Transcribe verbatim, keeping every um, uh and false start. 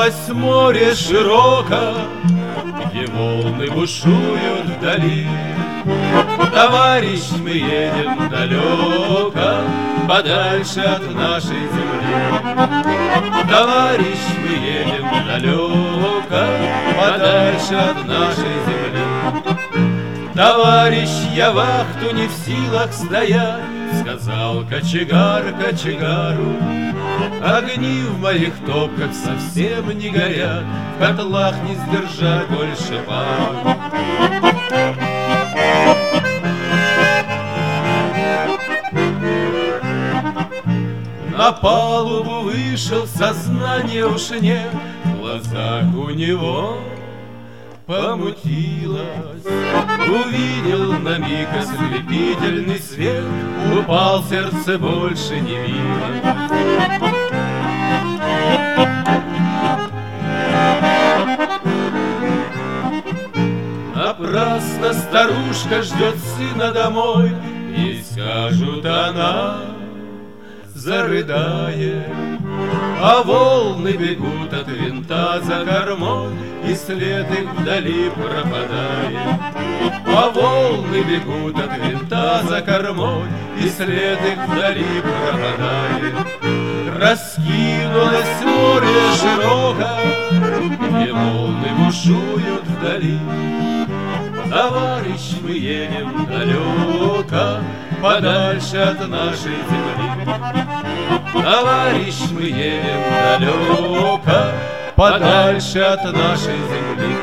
Раскинулось море широко, где волны бушуют вдали. Товарищ, мы едем далеко, подальше от нашей земли. Товарищ, мы едем далеко, подальше от нашей земли. Товарищ, я вахту не в силах стоять, сказал кочегар кочегару. Огни в моих топках совсем не горят, в котлах не сдержать больше пару. На палубу вышел, сознание уж нет, в глазах у него помутилось. Увидел на миг ослепительный свет, упал, сердце больше не видно. Напрасно старушка ждет сына домой, и скажут, она зарыдает. А волны бегут от винта за кормой, и след их вдали пропадает. А волны бегут от винта за кормой, и след их вдали пропадает. Раскинулось море широко, где волны бушуют вдали. Товарищ, мы едем далеко, подальше от нашей земли. Товарищ, мы едем далеко, подальше от нашей земли.